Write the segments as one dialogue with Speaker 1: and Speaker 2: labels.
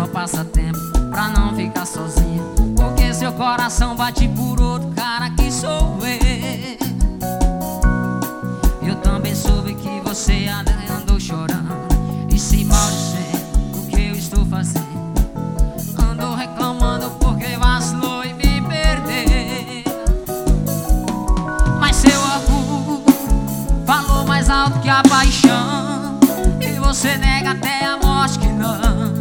Speaker 1: só passatempo pra não ficar sozinha, porque seu coração bate por outro cara que sou eu. Eu também soube que você andou chorando e se maldizendo do que eu estou fazendo. Andou reclamando porque vacilou e me perdeu. Mas seu orgulho falou mais alto que a paixão, e você nega até a morte que não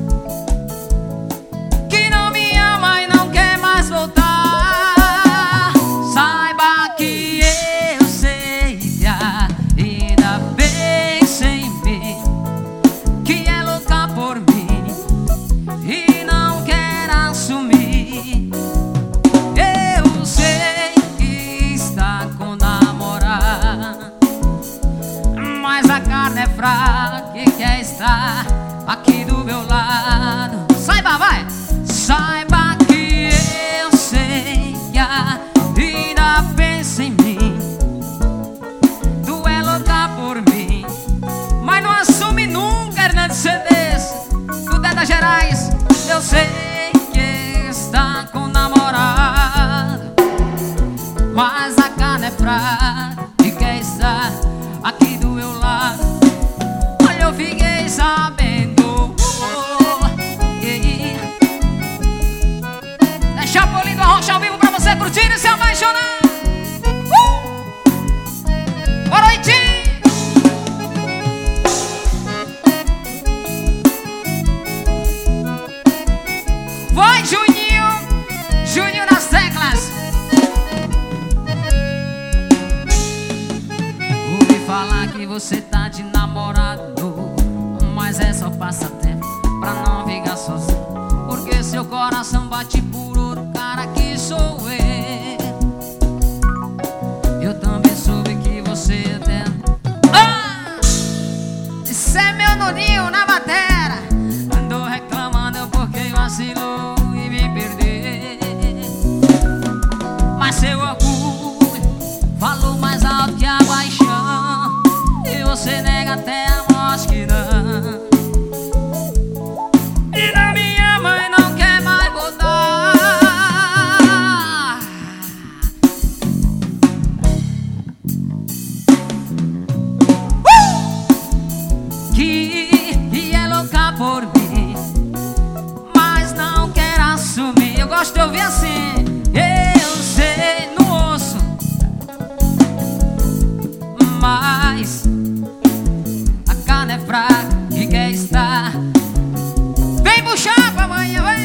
Speaker 1: me ama e não quer mais voltar. Saiba que eu sei que ainda pensa em mim, que é louca por mim e não quer assumir. Eu sei que está com namorado, mas a carne é fraca e quer estar aqui do meu lado. Saiba, vai! Saiba que eu sei que ainda pensa em mim, tu é louca por mim, mas não assume nunca, Hernando Cedes, do Deda Gerais. Eu sei que está com namorado, mas a carne é fraca e quer estar aqui do meu lado. Olha, eu fiquei sabendo, é Chapolin do Arrocha ao vivo pra você curtir e se apaixonar. Boa noite! Vai, Juninho! Juninho nas teclas. Ouvi falar que você tá de namorado, mas é só passatempo pra não ficar sozinho, porque seu coração bate por outro cara que sou eu. Eu também soube que você até... Isso é meu Nuninho na batera. Andou reclamando porque vacilou e me perdeu. Mas seu orgulho falou mais alto que a paixão, e você nega até a morte que não me ama e não quer mais voltar. Que é louca por mim, mas não quer assumir. Eu gosto de ouvir assim. Eu sei no osso, mas a carne é fraca e quer estar. Vem puxar pra amanhã, vai!